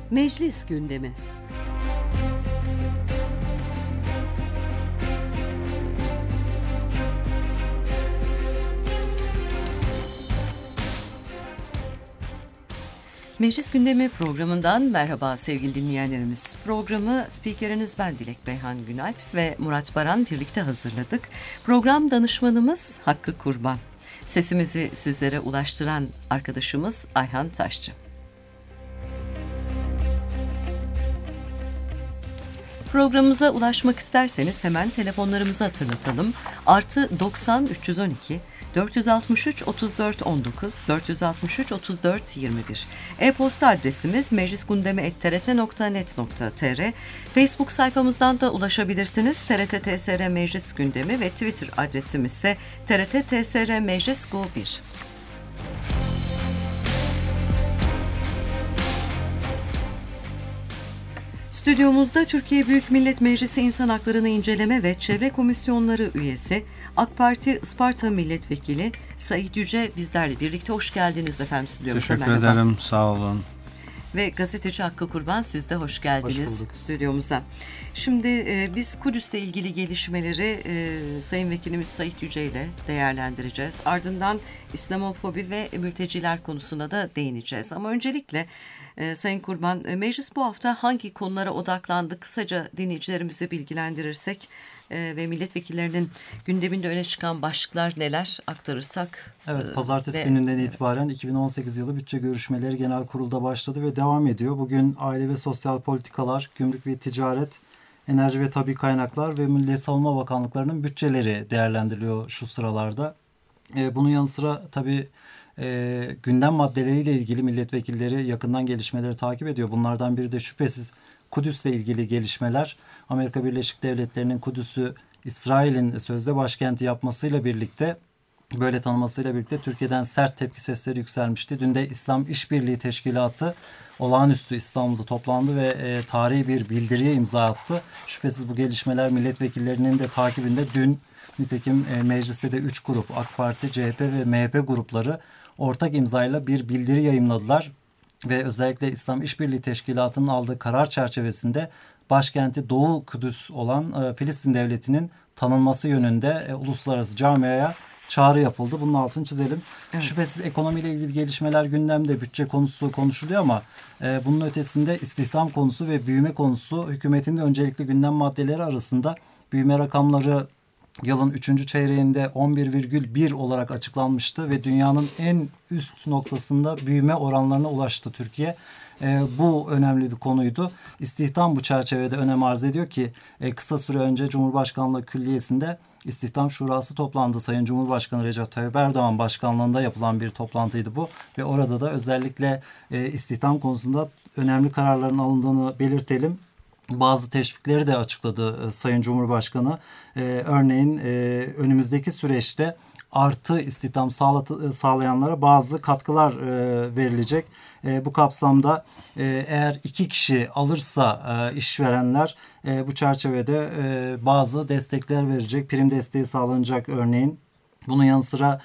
Meclis gündemi. Meclis Gündemi programından merhaba sevgili dinleyenlerimiz. Programı spikeriniz ben Dilek Beyhan Günalp ve Murat Baran birlikte hazırladık. Program danışmanımız Hakkı Kurban. Sesimizi sizlere ulaştıran arkadaşımız Ayhan Taşçı. Programımıza ulaşmak isterseniz hemen telefonlarımızı hatırlatalım. +90 312 463 34 19 463 34 21. E-posta adresimiz meclisgundemi@trt.net.tr. Facebook sayfamızdan da ulaşabilirsiniz. TRT TSR Meclis Gündemi ve Twitter adresimiz ise TRT TSR Meclis Go1. Stüdyomuzda Türkiye Büyük Millet Meclisi İnsan Haklarını İnceleme ve Çevre Komisyonları üyesi, AK Parti Isparta Milletvekili Sait Yüce bizlerle birlikte. Hoş geldiniz efendim stüdyomuza. Teşekkür ederim, sağ olun. Ve gazeteci Hakkı Kurban, siz de hoş geldiniz stüdyomuza. Şimdi biz Kudüs'le ilgili gelişmeleri Sayın Vekilimiz Sait Yüce ile değerlendireceğiz. Ardından İslamofobi ve mülteciler konusuna da değineceğiz. Ama öncelikle Sayın Kurban, meclis bu hafta hangi konulara odaklandı? Kısaca dinleyicilerimizi bilgilendirirsek ve milletvekillerinin gündeminde öne çıkan başlıklar neler aktarırsak. Evet, pazartesi gününden itibaren 2018 yılı bütçe görüşmeleri genel kurulda başladı ve devam ediyor. Bugün Aile ve Sosyal Politikalar, Gümrük ve Ticaret, Enerji ve Tabii Kaynaklar ve Milli Savunma Bakanlıklarının bütçeleri değerlendiriliyor şu sıralarda. Bunun yanı sıra tabii gündem maddeleriyle ilgili milletvekilleri yakından gelişmeleri takip ediyor. Bunlardan biri de şüphesiz Kudüs'le ilgili gelişmeler. Amerika Birleşik Devletleri'nin Kudüs'ü İsrail'in sözde başkenti yapmasıyla birlikte, böyle tanımasıyla birlikte Türkiye'den sert tepki sesleri yükselmişti. Dün de İslam İşbirliği Teşkilatı olağanüstü İstanbul'da toplandı ve tarihi bir bildiriye imza attı. Şüphesiz bu gelişmeler milletvekillerinin de takibinde. Dün nitekim mecliste de 3 grup, AK Parti, CHP ve MHP grupları ortak imzayla bir bildiri yayımladılar. Ve özellikle İslam İşbirliği Teşkilatı'nın aldığı karar çerçevesinde başkenti Doğu Kudüs olan Filistin Devleti'nin tanınması yönünde uluslararası camiaya çağrı yapıldı. Bunun altını çizelim. Evet. Şüphesiz ekonomiyle ilgili gelişmeler gündemde, bütçe konusu konuşuluyor ama bunun ötesinde istihdam konusu ve büyüme konusu hükümetin de öncelikli gündem maddeleri arasında. Büyüme rakamları yılın 3. çeyreğinde 11,1 olarak açıklanmıştı ve dünyanın en üst noktasında büyüme oranlarına ulaştı Türkiye. Bu önemli bir konuydu. İstihdam bu çerçevede önem arz ediyor ki kısa süre önce Cumhurbaşkanlığı Külliyesi'nde İstihdam Şurası toplandı. Sayın Cumhurbaşkanı Recep Tayyip Erdoğan başkanlığında yapılan bir toplantıydı bu. Ve orada da özellikle istihdam konusunda önemli kararların alındığını belirtelim. Bazı teşvikleri de açıkladı Sayın Cumhurbaşkanı. Örneğin önümüzdeki süreçte artı istihdam sağlayanlara bazı katkılar verilecek. Bu kapsamda eğer 2 kişi alırsa işverenler bu çerçevede bazı destekler verecek. Prim desteği sağlanacak örneğin. Bunun yanı sıra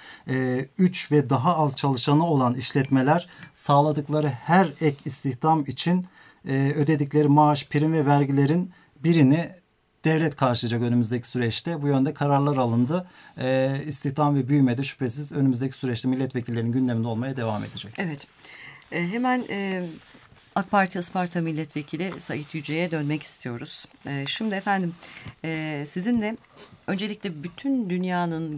3 ve daha az çalışanı olan işletmeler sağladıkları her ek istihdam için ödedikleri maaş, prim ve vergilerin birini devlet karşılayacak önümüzdeki süreçte. Bu yönde kararlar alındı. İstihdam ve büyüme de şüphesiz önümüzdeki süreçte milletvekillerinin gündeminde olmaya devam edecek. Evet. Hemen AK Parti Isparta Milletvekili Sait Yüce'ye dönmek istiyoruz. Şimdi efendim sizinle öncelikle bütün dünyanın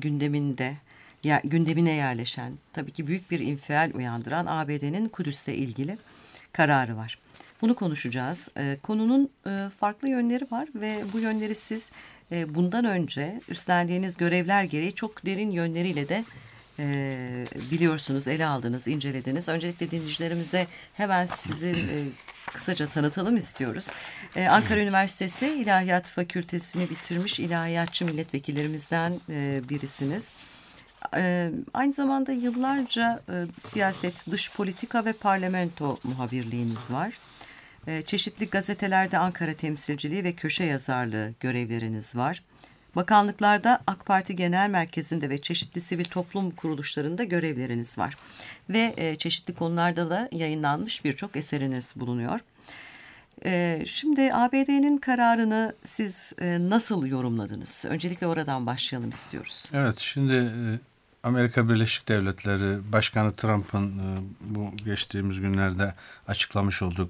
gündemine yerleşen, tabii ki büyük bir infial uyandıran ABD'nin Kudüs'le ilgili kararı var. Bunu konuşacağız. Konunun farklı yönleri var ve bu yönleri siz bundan önce üstlendiğiniz görevler gereği çok derin yönleriyle de biliyorsunuz, ele aldınız, incelediniz. Öncelikle dinleyicilerimize hemen sizi kısaca tanıtalım istiyoruz. Ankara Üniversitesi İlahiyat Fakültesini bitirmiş ilahiyatçı milletvekillerimizden birisiniz. Aynı zamanda yıllarca siyaset, dış politika ve parlamento muhabirliğiniz var. Çeşitli gazetelerde Ankara temsilciliği ve köşe yazarlığı görevleriniz var. Bakanlıklarda AK Parti Genel Merkezi'nde ve çeşitli sivil toplum kuruluşlarında görevleriniz var. Ve çeşitli konularda da yayınlanmış birçok eseriniz bulunuyor. Şimdi ABD'nin kararını siz nasıl yorumladınız? Öncelikle oradan başlayalım istiyoruz. Evet, şimdi Amerika Birleşik Devletleri Başkanı Trump'ın bu geçtiğimiz günlerde açıklamış olduğu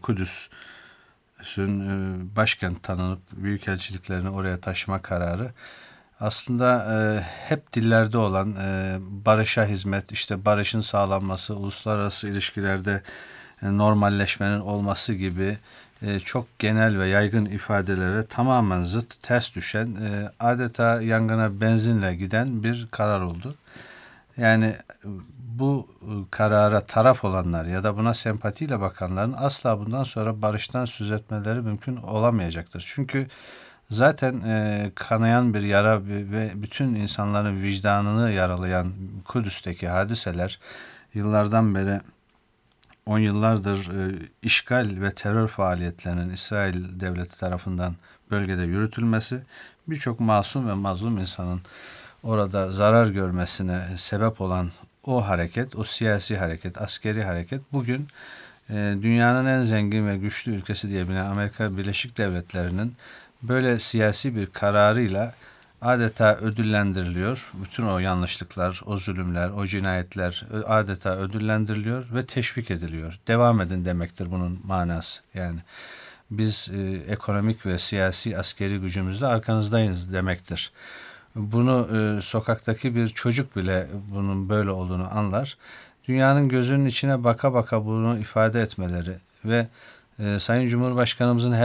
Kudüs'ün başkent tanınıp büyükelçiliklerini oraya taşıma kararı aslında hep dillerde olan barışa hizmet, işte barışın sağlanması, uluslararası ilişkilerde normalleşmenin olması gibi çok genel ve yaygın ifadelere tamamen zıt, ters düşen, adeta yangına benzinle giden bir karar oldu. Yani bu karara taraf olanlar ya da buna sempatiyle bakanların asla bundan sonra barıştan söz etmeleri mümkün olamayacaktır. Çünkü zaten kanayan bir yara ve bütün insanların vicdanını yaralayan Kudüs'teki hadiseler yıllardan beri 10 yıllardır işgal ve terör faaliyetlerinin İsrail devleti tarafından bölgede yürütülmesi birçok masum ve mazlum insanın orada zarar görmesine sebep olan o hareket, o siyasi hareket, askeri hareket bugün dünyanın en zengin ve güçlü ülkesi diye bilinen Amerika Birleşik Devletleri'nin böyle siyasi bir kararıyla adeta ödüllendiriliyor. Bütün o yanlışlıklar, o zulümler, o cinayetler adeta ödüllendiriliyor ve teşvik ediliyor. Devam edin demektir bunun manası. Yani biz ekonomik ve siyasi askeri gücümüzle arkanızdayız demektir. Bunu sokaktaki bir çocuk bile bunun böyle olduğunu anlar. Dünyanın gözünün içine baka baka bunu ifade etmeleri ve Sayın Cumhurbaşkanımızın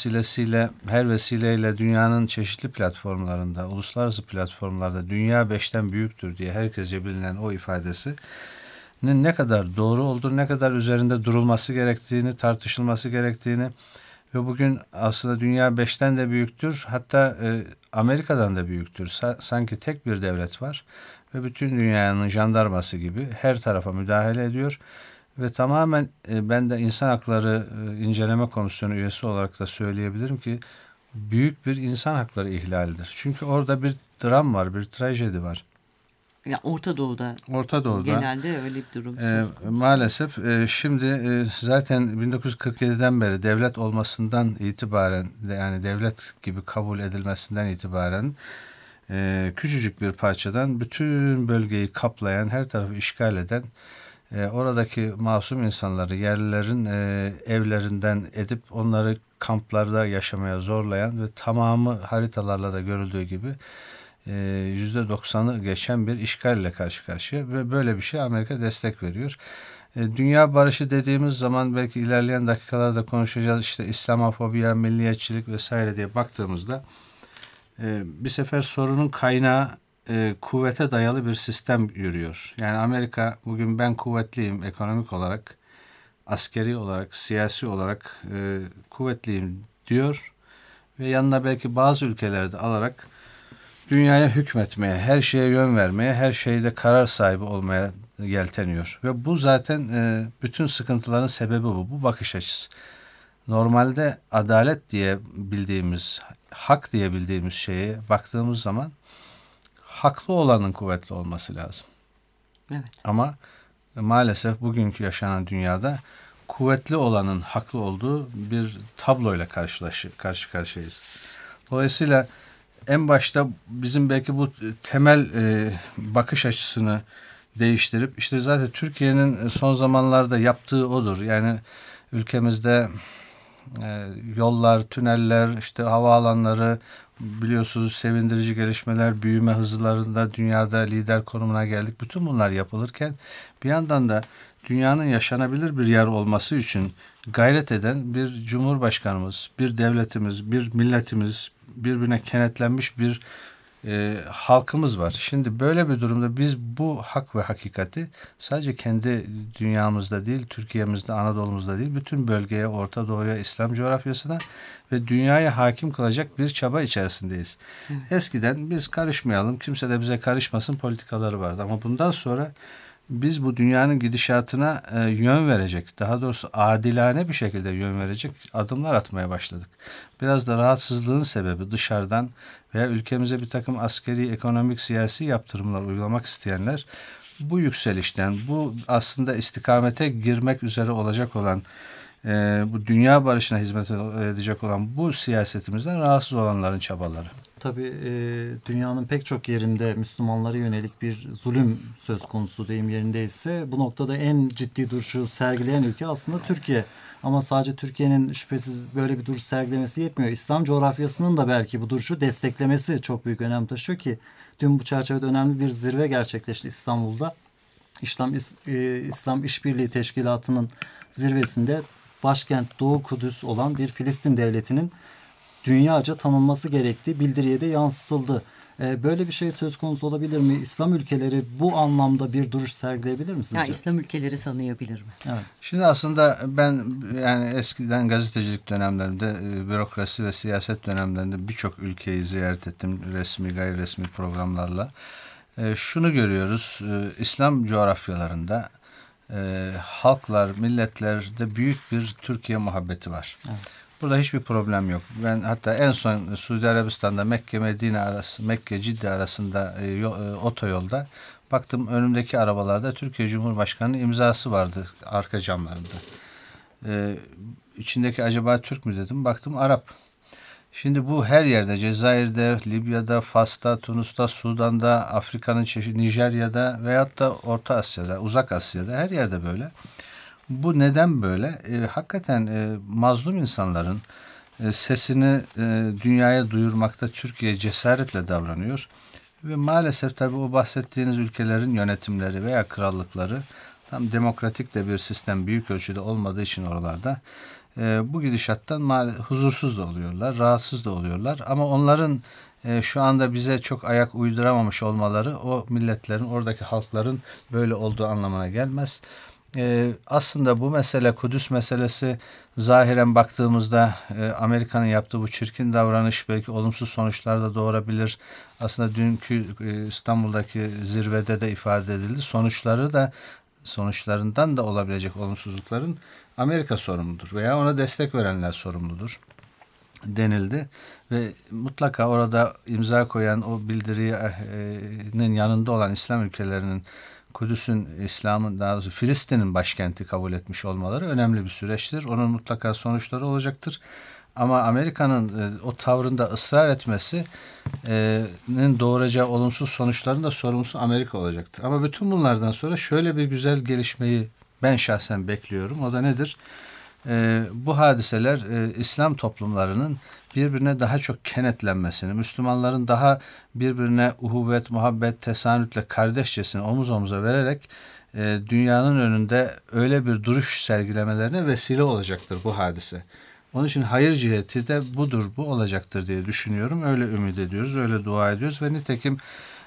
her vesileyle dünyanın çeşitli platformlarında, uluslararası platformlarda dünya 5'ten büyüktür diye herkesce bilinen o ifadesinin ne kadar doğru olduğunu, ne kadar üzerinde durulması gerektiğini, tartışılması gerektiğini ve bugün aslında dünya 5'ten de büyüktür, hatta Amerika'dan da büyüktür. Sanki tek bir devlet var ve bütün dünyanın jandarması gibi her tarafa müdahale ediyor. Ve tamamen ben de İnsan Hakları İnceleme Komisyonu üyesi olarak da söyleyebilirim ki büyük bir insan hakları ihlalidir. Çünkü orada bir dram var, bir trajedi var. Ya Orta Doğu'da genelde öyle bir durum. Maalesef şimdi zaten 1947'den beri devlet olmasından itibaren, yani devlet gibi kabul edilmesinden itibaren küçücük bir parçadan bütün bölgeyi kaplayan, her tarafı işgal eden, oradaki masum insanları yerlilerin evlerinden edip onları kamplarda yaşamaya zorlayan ve tamamı haritalarla da görüldüğü gibi %90'ı geçen bir işgalle karşı karşıya ve böyle bir şey Amerika destek veriyor. Dünya barışı dediğimiz zaman belki ilerleyen dakikalarda konuşacağız, işte İslamofobiya, milliyetçilik vesaire diye baktığımızda bir sefer sorunun kaynağı kuvvete dayalı bir sistem yürüyor. Yani Amerika bugün ben kuvvetliyim ekonomik olarak, askeri olarak, siyasi olarak kuvvetliyim diyor ve yanına belki bazı ülkeleri de alarak dünyaya hükmetmeye, her şeye yön vermeye, her şeyde karar sahibi olmaya yelteniyor. Ve bu zaten bütün sıkıntıların sebebi bu. Bu bakış açısı. Normalde adalet diye bildiğimiz, hak diye bildiğimiz şeye baktığımız zaman haklı olanın kuvvetli olması lazım. Evet. Ama maalesef bugünkü yaşanan dünyada kuvvetli olanın haklı olduğu bir tabloyla karşı karşıyayız. Dolayısıyla en başta bizim belki bu temel bakış açısını değiştirip, işte zaten Türkiye'nin son zamanlarda yaptığı odur. Yani ülkemizde yollar, tüneller, işte havaalanları, biliyorsunuz sevindirici gelişmeler, büyüme hızlarında dünyada lider konumuna geldik. Bütün bunlar yapılırken bir yandan da dünyanın yaşanabilir bir yer olması için gayret eden bir cumhurbaşkanımız, bir devletimiz, bir milletimiz, birbirine kenetlenmiş bir halkımız var. Şimdi böyle bir durumda biz bu hak ve hakikati sadece kendi dünyamızda değil, Türkiye'mizde, Anadolu'muzda değil, bütün bölgeye, Orta Doğu'ya, İslam coğrafyasına ve dünyaya hakim kılacak bir çaba içerisindeyiz. Evet. Eskiden biz karışmayalım, kimse de bize karışmasın politikaları vardı. Ama bundan sonra biz bu dünyanın gidişatına yön verecek, daha doğrusu adilane bir şekilde yön verecek adımlar atmaya başladık. Biraz da rahatsızlığın sebebi dışarıdan veya ülkemize bir takım askeri, ekonomik, siyasi yaptırımlar uygulamak isteyenler bu yükselişten, bu aslında istikamete girmek üzere olacak olan bu dünya barışına hizmet edecek olan bu siyasetimizden rahatsız olanların çabaları. Tabii dünyanın pek çok yerinde Müslümanlara yönelik bir zulüm söz konusu, deyim yerindeyse bu noktada en ciddi duruşu sergileyen ülke aslında Türkiye. Ama sadece Türkiye'nin şüphesiz böyle bir duruş sergilemesi yetmiyor. İslam coğrafyasının da belki bu duruşu desteklemesi çok büyük önem taşıyor ki dün bu çerçevede önemli bir zirve gerçekleşti İstanbul'da. İslam İşbirliği Teşkilatı'nın zirvesinde başkent Doğu Kudüs olan bir Filistin devletinin dünyaca tanınması gerektiği bildiriye de yansıtıldı. Böyle bir şey söz konusu olabilir mi? İslam ülkeleri bu anlamda bir duruş sergileyebilir mi sizce? Yani İslam ülkeleri tanıyabilir mi? Evet. Şimdi aslında ben yani eskiden gazetecilik dönemlerinde, bürokrasi ve siyaset dönemlerinde birçok ülkeyi ziyaret ettim resmi gayri resmi programlarla. Şunu görüyoruz, İslam coğrafyalarında halklar, milletlerde büyük bir Türkiye muhabbeti var. Evet. Burada hiçbir problem yok. Ben hatta en son Suudi Arabistan'da Mekke-Medine arası, Mekke-Cidde arasında otoyolda baktım, önümdeki arabalarda Türkiye Cumhurbaşkanı'nın imzası vardı arka camlarında. İçindeki acaba Türk mü dedim, baktım Arap. Şimdi bu her yerde, Cezayir'de, Libya'da, Fas'ta, Tunus'ta, Sudan'da, Afrika'nın çeşitli Nijerya'da veyahut da Orta Asya'da, Uzak Asya'da her yerde böyle. Bu neden böyle? Hakikaten mazlum insanların sesini dünyaya duyurmakta Türkiye cesaretle davranıyor. Ve maalesef tabii o bahsettiğiniz ülkelerin yönetimleri veya krallıkları tam demokratik de bir sistem büyük ölçüde olmadığı için oralarda bu gidişattan huzursuz da oluyorlar, rahatsız da oluyorlar. Ama onların şu anda bize çok ayak uyduramamış olmaları o milletlerin, oradaki halkların böyle olduğu anlamına gelmez. Aslında bu mesele, Kudüs meselesi, zahiren baktığımızda Amerika'nın yaptığı bu çirkin davranış belki olumsuz sonuçlar da doğurabilir. Aslında dünkü İstanbul'daki zirvede de ifade edildi. Sonuçlarından da olabilecek olumsuzlukların Amerika sorumludur veya ona destek verenler sorumludur denildi. Ve mutlaka orada imza koyan, o bildirinin yanında olan İslam ülkelerinin Kudüs'ün, İslam'ın, daha doğrusu Filistin'in başkenti kabul etmiş olmaları önemli bir süreçtir. Onun mutlaka sonuçları olacaktır. Ama Amerika'nın o tavrında ısrar etmesinin doğuracağı olumsuz sonuçların da sorumlusu Amerika olacaktır. Ama bütün bunlardan sonra şöyle bir güzel gelişmeyi ben şahsen bekliyorum. O da nedir? Bu hadiseler İslam toplumlarının birbirine daha çok kenetlenmesini, Müslümanların daha birbirine uhuvvet, muhabbet, tesanütle, kardeşçesine omuz omuza vererek dünyanın önünde öyle bir duruş sergilemelerine vesile olacaktır bu hadise. Onun için hayır ciheti de budur, bu olacaktır diye düşünüyorum. Öyle ümit ediyoruz, öyle dua ediyoruz ve nitekim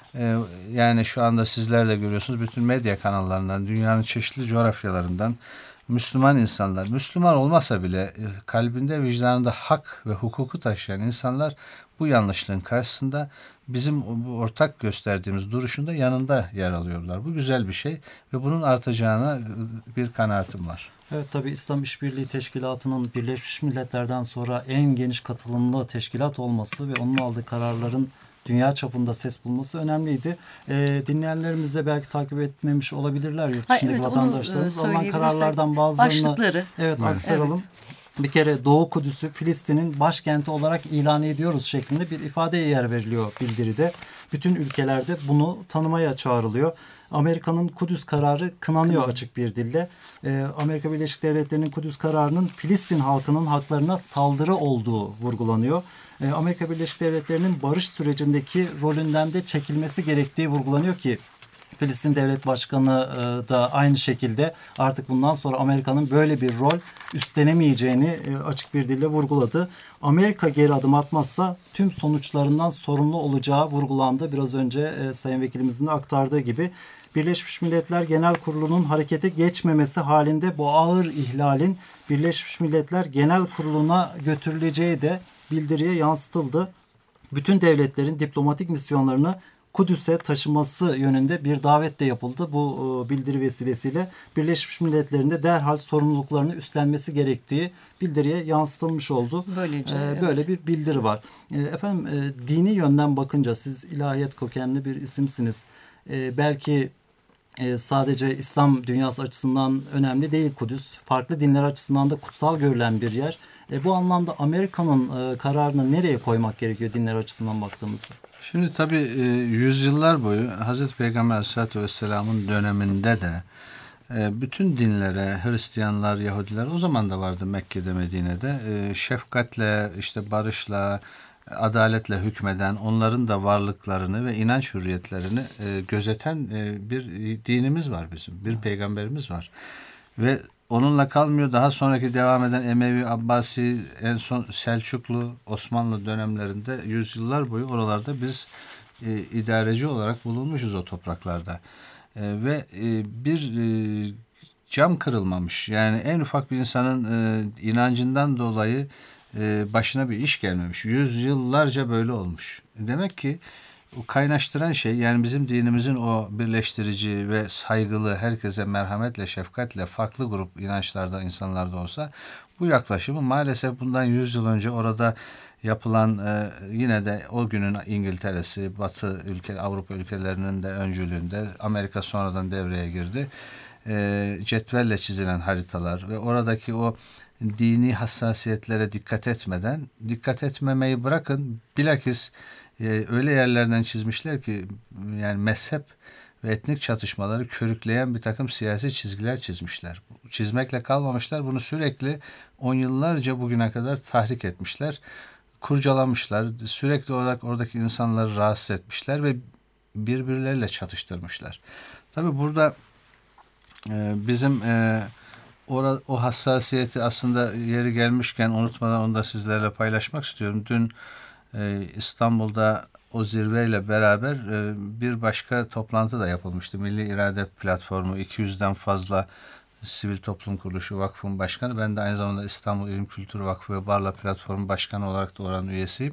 yani şu anda sizler de görüyorsunuz, bütün medya kanallarından, dünyanın çeşitli coğrafyalarından Müslüman insanlar, Müslüman olmasa bile kalbinde, vicdanında hak ve hukuku taşıyan insanlar bu yanlışlığın karşısında bizim bu ortak gösterdiğimiz duruşun da yanında yer alıyorlar. Bu güzel bir şey ve bunun artacağına bir kanaatim var. Evet, tabii İslam İşbirliği Teşkilatı'nın Birleşmiş Milletler'den sonra en geniş katılımlı teşkilat olması ve onun aldığı kararların dünya çapında ses bulması önemliydi. Dinleyenlerimiz de belki takip etmemiş olabilirler yurt dışındaki vatandaşlarımız. Alınan kararlardan bazılarını aktaralım. Evet. Bir kere Doğu Kudüs'ü Filistin'in başkenti olarak ilan ediyoruz şeklinde bir ifadeye yer veriliyor bildiride. Bütün ülkelerde bunu tanımaya çağrılıyor. Amerika'nın Kudüs kararı kınanıyor açık bir dille. Amerika Birleşik Devletleri'nin Kudüs kararının Filistin halkının haklarına saldırı olduğu vurgulanıyor. Amerika Birleşik Devletleri'nin barış sürecindeki rolünden de çekilmesi gerektiği vurgulanıyor ki Filistin Devlet Başkanı da aynı şekilde artık bundan sonra Amerika'nın böyle bir rol üstlenemeyeceğini açık bir dille vurguladı. Amerika geri adım atmazsa tüm sonuçlarından sorumlu olacağı vurgulandı. Biraz önce Sayın Vekilimizin de aktardığı gibi Birleşmiş Milletler Genel Kurulu'nun harekete geçmemesi halinde bu ağır ihlalin Birleşmiş Milletler Genel Kurulu'na götürüleceği de bildiriye yansıtıldı. Bütün devletlerin diplomatik misyonlarını Kudüs'e taşıması yönünde bir davet de yapıldı. Bu bildiri vesilesiyle Birleşmiş Milletler'in de derhal sorumluluklarını üstlenmesi gerektiği bildiriye yansıtılmış oldu. Böyle bir bildiri var. Efendim, dini yönden bakınca siz ilahiyat kökenli bir isimsiniz. Belki sadece İslam dünyası açısından önemli değil Kudüs. Farklı dinler açısından da kutsal görülen bir yer. Bu anlamda Amerika'nın kararını nereye koymak gerekiyor dinler açısından baktığımızda? Şimdi tabii yüzyıllar boyu Hazreti Peygamber Aleyhisselatü Vesselam'ın döneminde de bütün dinlere, Hristiyanlar, Yahudiler o zaman da vardı Mekke'de, Medine'de. Şefkatle, işte barışla, adaletle hükmeden, onların da varlıklarını ve inanç hürriyetlerini gözeten bir dinimiz var bizim. Bir peygamberimiz var. Ve onunla kalmıyor. Daha sonraki devam eden Emevi, Abbasi, en son Selçuklu, Osmanlı dönemlerinde yüzyıllar boyu oralarda biz idareci olarak bulunmuşuz o topraklarda. Ve bir cam kırılmamış. Yani en ufak bir insanın inancından dolayı başına bir iş gelmemiş. Yüzyıllarca böyle olmuş. Demek ki o kaynaştıran şey, yani bizim dinimizin o birleştirici ve saygılı, herkese merhametle, şefkatle, farklı grup inançlarda insanlarda olsa, bu yaklaşımı maalesef bundan 100 yıl önce orada yapılan yine de o günün İngiltere'si, Batı Avrupa ülkelerinin de öncülüğünde, Amerika sonradan devreye girdi. Cetvelle çizilen haritalar ve oradaki o dini hassasiyetlere dikkat etmemeyi bırakın, bilakis öyle yerlerden çizmişler ki, yani mezhep ve etnik çatışmaları körükleyen bir takım siyasi çizgiler çizmişler. Çizmekle kalmamışlar, bunu sürekli 10 yıllarca bugüne kadar tahrik etmişler, kurcalamışlar, sürekli olarak oradaki insanları rahatsız etmişler ve birbirleriyle çatıştırmışlar. Tabii burada bizim o hassasiyeti aslında yeri gelmişken unutmadan onu da sizlerle paylaşmak istiyorum. Dün İstanbul'da o zirveyle beraber bir başka toplantı da yapılmıştı. Milli İrade Platformu, 200'den fazla sivil toplum kuruluşu, vakfın başkanı. Ben de aynı zamanda İstanbul İlim Kültür Vakfı ve Barla Platformu Başkanı olarak da oranın üyesiyim.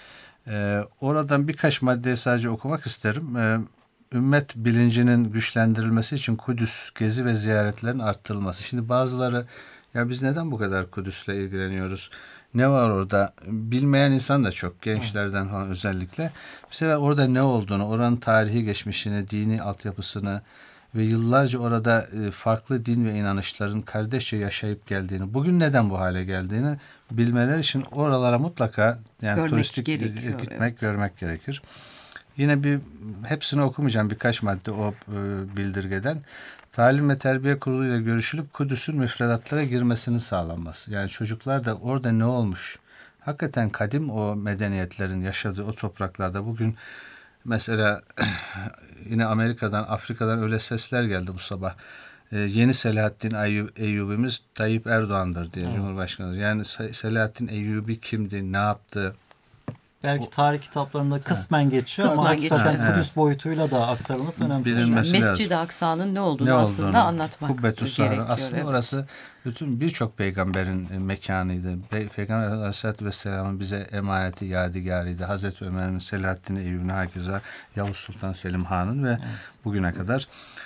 Oradan birkaç maddeyi sadece okumak isterim. Ümmet bilincinin güçlendirilmesi için Kudüs gezi ve ziyaretlerin arttırılması. Şimdi bazıları, ya biz neden bu kadar Kudüs'le ilgileniyoruz? Ne var orada? Bilmeyen insan da çok, gençlerden falan özellikle. Bir sefer orada ne olduğunu, oranın tarihi geçmişini, dini altyapısını ve yıllarca orada farklı din ve inanışların kardeşçe yaşayıp geldiğini, bugün neden bu hale geldiğini bilmeleri için oralara mutlaka, yani görmek turistik gerekiyor, gitmek, evet, görmek gerekir. Yine hepsini okumayacağım, birkaç madde o bildirgeden. Talim ve Terbiye Kurulu ile görüşülüp Kudüs'ün müfredatlara girmesinin sağlanması. Yani çocuklar da orada ne olmuş? Hakikaten kadim o medeniyetlerin yaşadığı o topraklarda bugün mesela yine Amerika'dan, Afrika'dan öyle sesler geldi bu sabah. Yeni Selahaddin Eyyubi'miz Tayyip Erdoğan'dır diye, evet, Cumhurbaşkanı. Yani Selahaddin Eyyubi kimdi, ne yaptı? Belki tarih kitaplarında kısmen geçiyor ama hakikaten Kudüs boyutuyla da aktarılması önemli. Mescid-i Aksa'nın ne olduğunu aslında anlatmak gerekiyor. Aslında evet, orası birçok peygamberin mekanıydı. Peygamber Aleyhisselatü Vesselam'ın bize emaneti, yadigarıydı. Hazreti Ömer'in, Selahaddin Eyyubi'nin, hakeza Yavuz Sultan Selim Han'ın ve bugüne kadar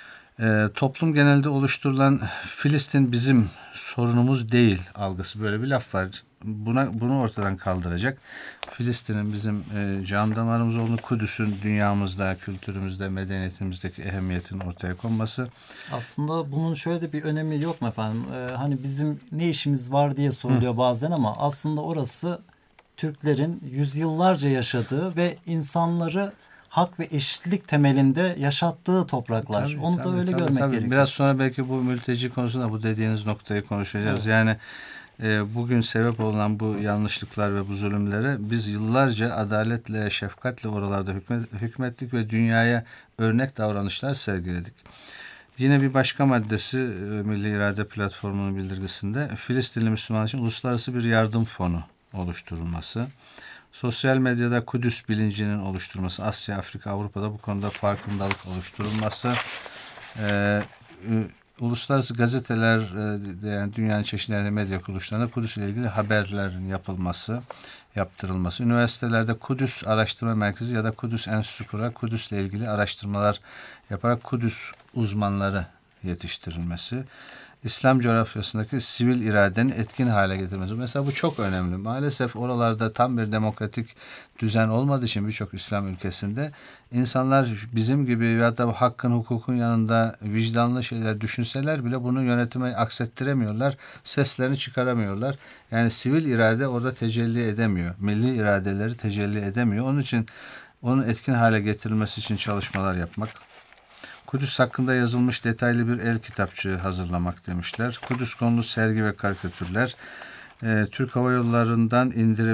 toplum genelde oluşturulan Filistin bizim sorunumuz değil algısı, böyle bir laf var. Bunu ortadan kaldıracak. Filistin'in bizim can damarımız olduğunu, Kudüs'ün dünyamızda, kültürümüzde, medeniyetimizdeki ehemmiyetinin ortaya konması. Aslında bunun şöyle bir önemi yok mu efendim? Hani bizim ne işimiz var diye soruluyor bazen ama aslında orası Türklerin yüzyıllarca yaşadığı ve insanları hak ve eşitlik temelinde yaşattığı topraklar. Tabii, onu da öyle görmek gerekiyor. Biraz sonra belki bu mülteci konusunda bu dediğiniz noktayı konuşacağız. Evet. Yani bugün sebep olan bu yanlışlıklar ve bu zulümlere biz yıllarca adaletle, şefkatle oralarda hükmettik ve dünyaya örnek davranışlar sergiledik. Yine bir başka maddesi Milli İrade Platformu'nun bildirgesinde Filistinli Müslümanlar için uluslararası bir yardım fonu oluşturulması. Sosyal medyada Kudüs bilincinin oluşturulması, Asya, Afrika, Avrupa'da bu konuda farkındalık oluşturulması, uluslararası gazeteler, yani dünyanın çeşitli medya kuruluşlarında Kudüs ile ilgili haberlerin yaptırılması, üniversitelerde Kudüs Araştırma Merkezi ya da Kudüs Enstitüsü kurarak Kudüs ile ilgili araştırmalar yaparak Kudüs uzmanları yetiştirilmesi, İslam coğrafyasındaki sivil iradenin etkin hale getirmesi. Mesela bu çok önemli. Maalesef oralarda tam bir demokratik düzen olmadığı için birçok İslam ülkesinde insanlar bizim gibi ya da hakkın, hukukun yanında vicdanlı şeyler düşünseler bile bunu yönetime aksettiremiyorlar. Seslerini çıkaramıyorlar. Yani sivil irade orada tecelli edemiyor. Milli iradeleri tecelli edemiyor. Onun için onun etkin hale getirilmesi için çalışmalar yapmak. Kudüs hakkında yazılmış detaylı bir el kitapçığı hazırlamak demişler. Kudüs konulu sergi ve karikatürler. Türk Hava Yolları'ndan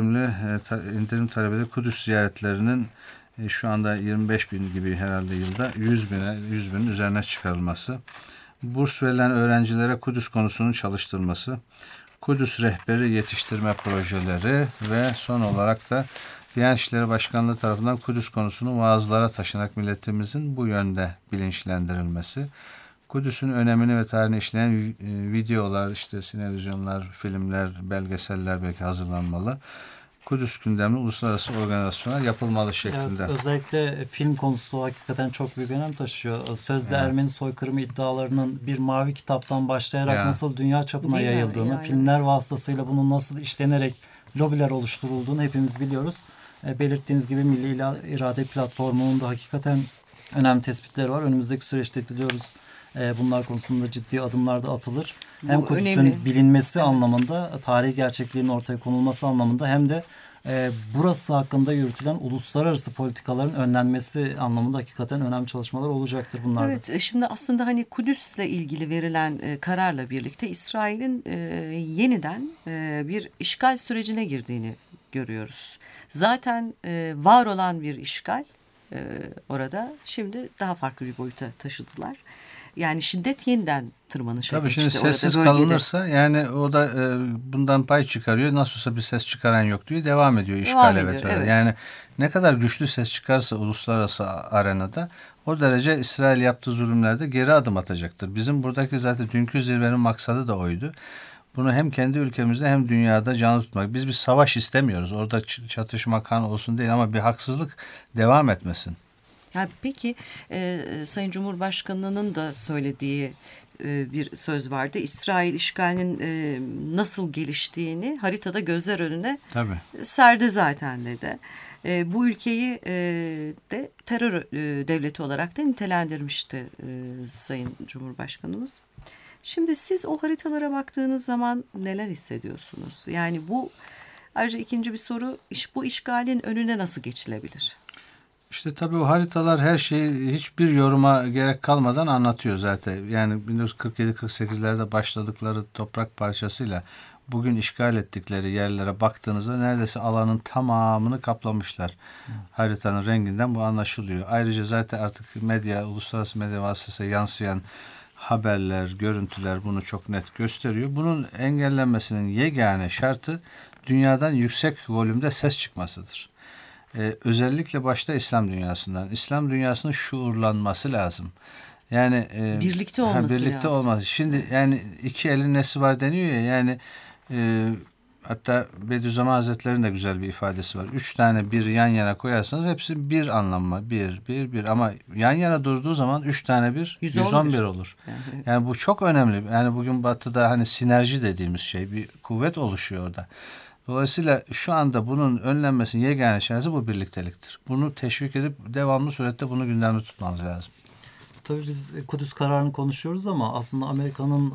indirim talebeleri Kudüs ziyaretlerinin şu anda 25 bin gibi herhalde yılda 100 binin üzerine çıkarılması. Burs verilen öğrencilere Kudüs konusunun çalıştırılması. Kudüs rehberi yetiştirme projeleri ve son olarak da Diyanet İşleri Başkanlığı tarafından Kudüs konusunu vaazlara taşınarak milletimizin bu yönde bilinçlendirilmesi. Kudüs'ün önemini ve tarihini işleyen videolar, işte sinevizyonlar, filmler, belgeseller belki hazırlanmalı. Kudüs gündemli uluslararası organizasyonlar yapılmalı şeklinde. Evet, özellikle film konusu hakikaten çok büyük önem taşıyor. Sözde Ermeni soykırımı iddialarının bir mavi kitaptan başlayarak nasıl dünya çapına yayıldığını, yani filmler vasıtasıyla bunun nasıl işlenerek lobiler oluşturulduğunu hepimiz biliyoruz. Belirttiğiniz gibi Milli İrade Platformu'nun da hakikaten önemli tespitleri var. Önümüzdeki süreçte diliyoruz bunlar konusunda ciddi adımlar da atılır. Hem Kudüs'ün bilinmesi anlamında, tarihi gerçekliğin ortaya konulması anlamında hem de burası hakkında yürütülen uluslararası politikaların önlenmesi anlamında hakikaten önemli çalışmalar olacaktır bunlarda. Evet, şimdi aslında hani Kudüs'le ilgili verilen kararla birlikte İsrail'in yeniden bir işgal sürecine girdiğini görüyoruz. Zaten var olan bir işgal orada şimdi daha farklı bir boyuta taşıdılar. Yani şiddet yeniden tırmanışa Tabii geçti. şimdi sessiz kalınırsa yani o da bundan pay çıkarıyor. Nasıl olsa bir ses çıkaran yok diyor. Devam ediyor işgal. Evet. Yani ne kadar güçlü ses çıkarsa uluslararası arenada o derece İsrail yaptığı zulümlerde geri adım atacaktır. Bizim buradaki zaten dünkü zirvenin maksadı da oydu. Bunu hem kendi ülkemizde hem dünyada canlı tutmak. Biz bir savaş istemiyoruz. Orada çatışma, kan olsun değil ama bir haksızlık devam etmesin. Ya peki Sayın Cumhurbaşkanı'nın da söylediği bir söz vardı. İsrail işgalinin nasıl geliştiğini haritada gözler önüne serdi zaten dedi. Bu ülkeyi de terör devleti olarak da nitelendirmişti Sayın Cumhurbaşkanımız. Şimdi siz o haritalara baktığınız zaman neler hissediyorsunuz? Yani bu ayrıca ikinci bir soru, bu işgalin önüne nasıl geçilebilir? İşte tabii o haritalar her şeyi hiçbir yoruma gerek kalmadan anlatıyor zaten. Yani 1947-48'lerde başladıkları toprak parçasıyla bugün işgal ettikleri yerlere baktığınızda neredeyse alanın tamamını kaplamışlar. Haritanın renginden bu anlaşılıyor. Ayrıca zaten artık uluslararası medya vasıtasıyla yansıyan haberler, görüntüler bunu çok net gösteriyor. Bunun engellenmesinin yegane şartı dünyadan yüksek volümde ses çıkmasıdır. Özellikle başta İslam dünyasından. İslam dünyasının şuurlanması lazım. Yani birlikte olması lazım. Şimdi yani iki elin nesi var deniyor ya, yani hatta Bediüzzaman Hazretleri'nin de güzel bir ifadesi var. 3 tane bir yan yana koyarsanız hepsi bir anlamı. Bir. Ama yan yana durduğu zaman 3 tane bir 111 olur. Yani bu çok önemli. Yani bugün Batı'da hani sinerji dediğimiz şey, bir kuvvet oluşuyor orada. Dolayısıyla şu anda bunun önlenmesinin yegane şansı bu birlikteliktir. Bunu teşvik edip devamlı surette bunu gündemde tutmamız lazım. Tabii biz Kudüs kararını konuşuyoruz ama aslında Amerika'nın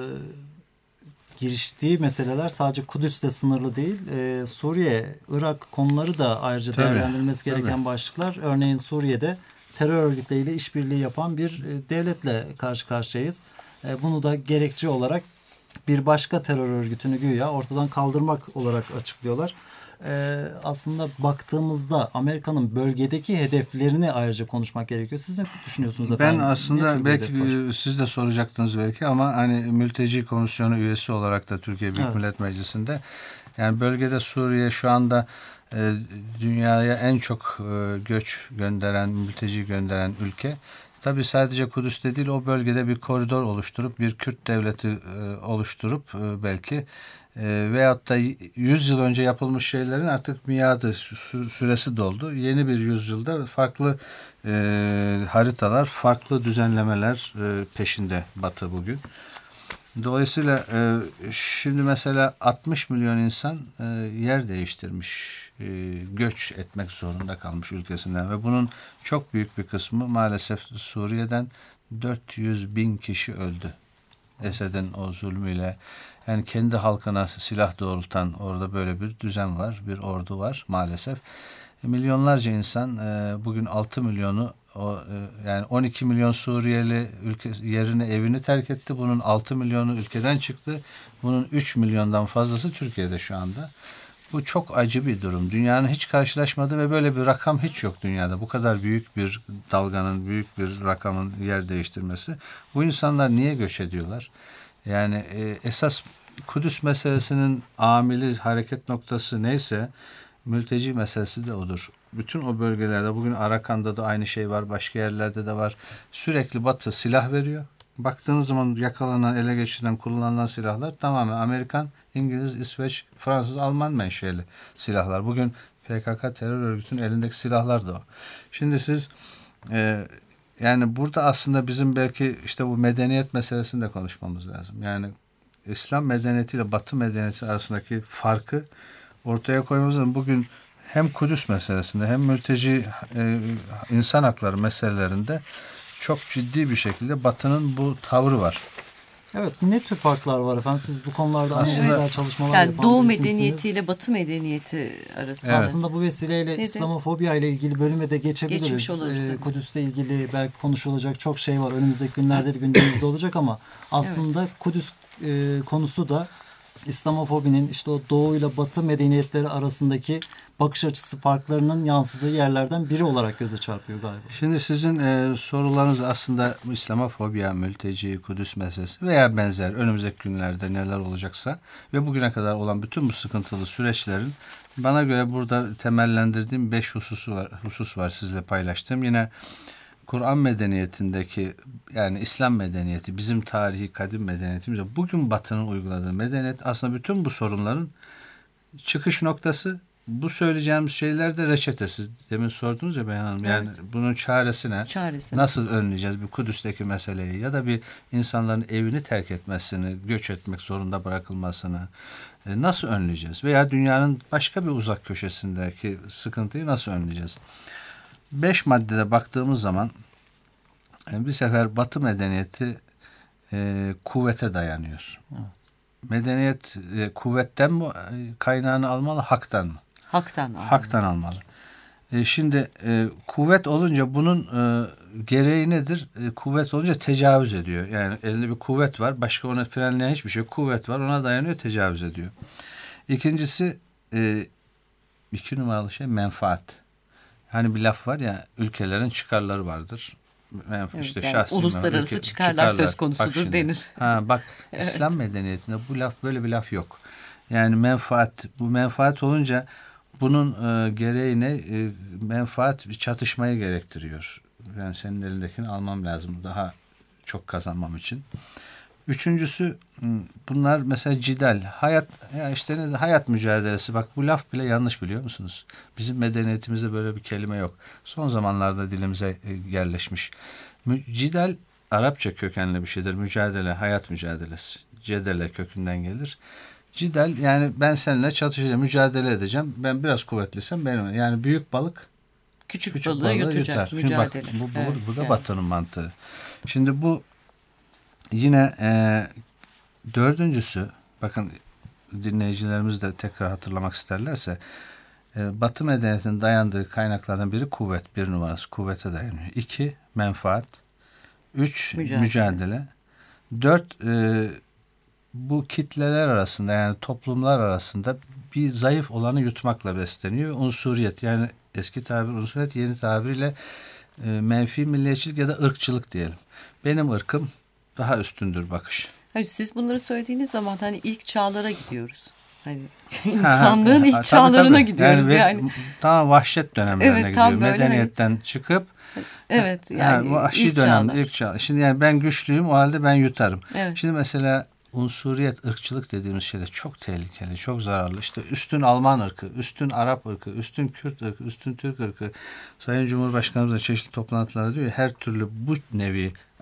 giriştiği meseleler sadece Kudüs'le sınırlı değil. Suriye, Irak konuları da ayrıca değerlendirilmesi gereken başlıklar. Örneğin Suriye'de terör örgütleriyle işbirliği yapan bir devletle karşı karşıyayız. Bunu da gerekçe olarak bir başka terör örgütünü güya ortadan kaldırmak olarak açıklıyorlar. Aslında baktığımızda Amerika'nın bölgedeki hedeflerini ayrıca konuşmak gerekiyor. Siz ne düşünüyorsunuz efendim? Ben aslında belki siz de soracaktınız belki ama hani mülteci komisyonu üyesi olarak da Türkiye Büyük Millet Meclisi'nde, yani bölgede Suriye şu anda dünyaya en çok göç gönderen, mülteci gönderen ülke. Tabii sadece Kudüs'te değil, o bölgede bir koridor oluşturup bir Kürt devleti oluşturup belki veyahut da 100 yıl önce yapılmış şeylerin artık miadı, süresi doldu. Yeni bir yüzyılda farklı haritalar, farklı düzenlemeler peşinde Batı bugün. Dolayısıyla şimdi mesela 60 milyon insan yer değiştirmiş, göç etmek zorunda kalmış ülkesinden ve bunun çok büyük bir kısmı maalesef Suriye'den 400 bin kişi öldü. Esed'in o zulmüyle, yani kendi halkına silah doğrultan orada böyle bir düzen var, bir ordu var maalesef. Milyonlarca insan bugün 6 milyonu yani 12 milyon Suriyeli yerini evini terk etti. Bunun 6 milyonu ülkeden çıktı. Bunun 3 milyondan fazlası Türkiye'de şu anda. Bu çok acı bir durum. Dünyanın hiç karşılaşmadığı ve böyle bir rakam hiç yok dünyada. Bu kadar büyük bir dalganın, büyük bir rakamın yer değiştirmesi. Bu insanlar niye göç ediyorlar? Yani esas Kudüs meselesinin amili, hareket noktası neyse mülteci meselesi de odur. Bütün o bölgelerde, bugün Arakan'da da aynı şey var, başka yerlerde de var. Sürekli Batı silah veriyor. Baktığınız zaman yakalanan, ele geçirilen, kullanılan silahlar tamamen Amerikan, İngiliz, İsveç, Fransız, Alman menşeli silahlar. Bugün PKK terör örgütünün elindeki silahlar da o. Şimdi siz yani burada aslında bizim belki işte bu medeniyet meselesini de konuşmamız lazım. Yani İslam medeniyetiyle Batı medeniyeti arasındaki farkı ortaya koymamız lazım. Bugün hem Kudüs meselesinde hem mülteci insan hakları meselelerinde çok ciddi bir şekilde Batı'nın bu tavrı var. Evet, ne tür farklar var efendim? Siz bu konularda analizler, çalışmalar yani yapan Doğu birisiniz. medeniyetiyle Batı medeniyeti arasında. Evet. Aslında bu vesileyle Nedir? İslamofobiya ile ilgili bölüme de Geçmiş geçebiliriz. oluruz, tabii. Kudüs'le ilgili belki konuşulacak çok şey var. Önümüzdeki günlerde de gündemimizde olacak ama aslında Kudüs konusu da İslamofobinin işte o Doğu ile Batı medeniyetleri arasındaki bakış açısı farklarının yansıdığı yerlerden biri olarak göze çarpıyor galiba. Şimdi sizin sorularınız aslında İslamofobiya, mülteci, Kudüs meselesi veya benzer önümüzdeki günlerde neler olacaksa ve bugüne kadar olan bütün bu sıkıntılı süreçlerin bana göre burada temellendirdiğim 5 husus var sizle paylaştığım. Yine Kur'an medeniyetindeki, yani İslam medeniyeti, bizim tarihi kadim medeniyetimiz, bugün Batı'nın uyguladığı medeniyet aslında bütün bu sorunların çıkış noktası. Bu söyleyeceğimiz şeyler de reçetesiz. Demin sordunuz ya Beyhan Hanım. Yani bunun çaresi ne? Nasıl önleyeceğiz bir Kudüs'teki meseleyi ya da bir insanların evini terk etmesini, göç etmek zorunda bırakılmasını nasıl önleyeceğiz? Veya dünyanın başka bir uzak köşesindeki sıkıntıyı nasıl önleyeceğiz? 5 maddede baktığımız zaman bir sefer Batı medeniyeti kuvvete dayanıyor. Evet. Medeniyet kuvvetten mi kaynağını almalı, haktan mı? Haktan almalı. Şimdi kuvvet olunca bunun gereği nedir? Kuvvet olunca tecavüz ediyor. Yani elinde bir kuvvet var. Başka ona frenleyen hiçbir şey yok. Kuvvet var. Ona dayanıyor, tecavüz ediyor. İkincisi 2 numaralı şey menfaat. Hani bir laf var ya, ülkelerin çıkarları vardır. İşte yani şahsi uluslararası çıkarlar söz konusudur denir. Bak evet. İslam medeniyetinde bu laf, böyle bir laf yok. Yani menfaat, bu menfaat olunca bunun gereği ne? Menfaat bir çatışmayı gerektiriyor. Yani senin elindekini almam lazım daha çok kazanmam için. Üçüncüsü, bunlar mesela cidal, hayat, ya işte ne, hayat mücadelesi. Bak bu laf bile yanlış, biliyor musunuz? Bizim medeniyetimizde böyle bir kelime yok. Son zamanlarda dilimize yerleşmiş. Cidal Arapça kökenli bir şeydir. Mücadele, hayat mücadelesi. Cedele kökünden gelir. Cidal, yani ben seninle çatışacağım, mücadele edeceğim. Ben biraz kuvvetliysem benim. Yani büyük balık küçük balığı yutar. Mücadele. Bak, bu da evet. Batı'nın mantığı. Şimdi bu yine dördüncüsü, bakın dinleyicilerimiz de tekrar hatırlamak isterlerse, Batı medeniyetinin dayandığı kaynaklardan biri kuvvet, 1 numarası kuvvete dayanıyor. 2 menfaat, 3 mücadele, 4 bu kitleler arasında, yani toplumlar arasında bir zayıf olanı yutmakla besleniyor. Unsuriyet, yani eski tabir unsuriyet, yeni tabiriyle menfi milliyetçilik ya da ırkçılık diyelim. Benim ırkım daha üstündür bakış. Hayır, siz bunları söylediğiniz zaman hani ilk çağlara gidiyoruz. Hani insanlığın ilk çağlarına gidiyoruz yani. Tamam, vahşet dönemlerine gidiyor. Medeniyetten hani çıkıp evet yani vahşi dönem, ilk çağ. Şimdi yani ben güçlüyüm, o halde ben yutarım. Evet. Şimdi mesela unsuriyet, ırkçılık dediğimiz şeyler çok tehlikeli, çok zararlı. İşte üstün Alman ırkı, üstün Arap ırkı, üstün Kürt ırkı, üstün Türk ırkı. Sayın Cumhurbaşkanımız da çeşitli toplantılarda diyor ya, her türlü bu nevi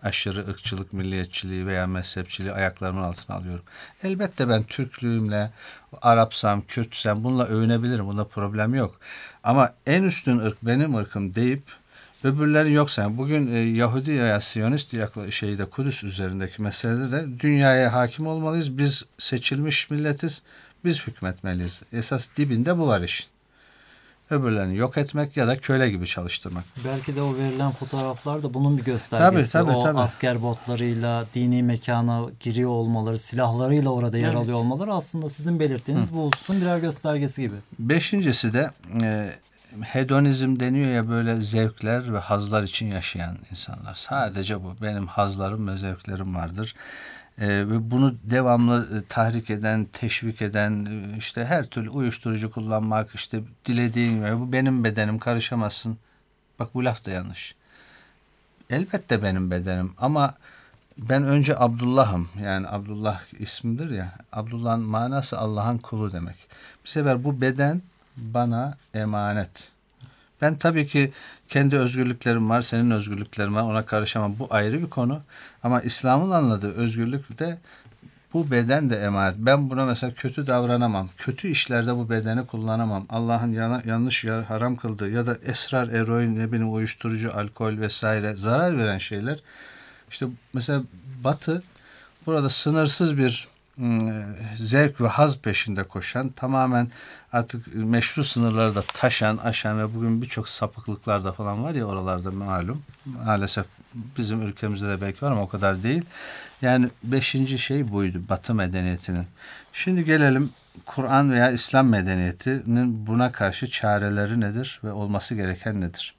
aşırı ırkçılık, milliyetçiliği veya mezhepçiliği ayaklarımın altına alıyorum. Elbette ben Türklüğümle, Arapsam, Kürtsem bununla övünebilirim. Bunda problem yok. Ama en üstün ırk benim ırkım deyip öbürleri yok sayın. Bugün Yahudi veya Siyonist şeyde Kudüs üzerindeki meselede de dünyaya hakim olmalıyız. Biz seçilmiş milletiz. Biz hükmetmeliyiz. Esas dibinde bu var işin. Öbürlerini yok etmek ya da köle gibi çalıştırmak. Belki de o verilen fotoğraflar da bunun bir göstergesi. Tabii. Asker botlarıyla dini mekana giriyor olmaları, silahlarıyla orada yer alıyor olmaları aslında sizin belirttiğiniz bu hususun birer göstergesi gibi. Beşincisi de hedonizm deniyor ya, böyle zevkler ve hazlar için yaşayan insanlar. Sadece bu. Benim hazlarım ve zevklerim vardır. Ve bunu devamlı tahrik eden, teşvik eden, işte her türlü uyuşturucu kullanmak, işte dilediğin gibi bu benim bedenim, karışamazsın. Bak bu laf da yanlış. Elbette benim bedenim ama ben önce Abdullah'ım. Yani Abdullah ismidir ya. Abdullah'ın manası Allah'ın kulu demek. Bir sefer bu beden bana emanet. Ben tabii ki kendi özgürlüklerim var, senin özgürlüklerin var, ona karışamam. Bu ayrı bir konu. Ama İslam'ın anladığı özgürlük de bu beden de emanet. Ben buna mesela kötü davranamam. Kötü işlerde bu bedeni kullanamam. Allah'ın yanlış haram kıldığı ya da esrar, eroin, ne bileyim uyuşturucu, alkol vesaire zarar veren şeyler. İşte mesela Batı burada sınırsız bir zevk ve haz peşinde koşan, tamamen artık meşru sınırları da taşan, aşan ve bugün birçok sapıklıklar da falan var ya oralarda malum. Maalesef bizim ülkemizde de belki var ama o kadar değil. Yani 5. şey buydu Batı medeniyetinin. Şimdi gelelim Kur'an veya İslam medeniyetinin buna karşı çareleri nedir ve olması gereken nedir?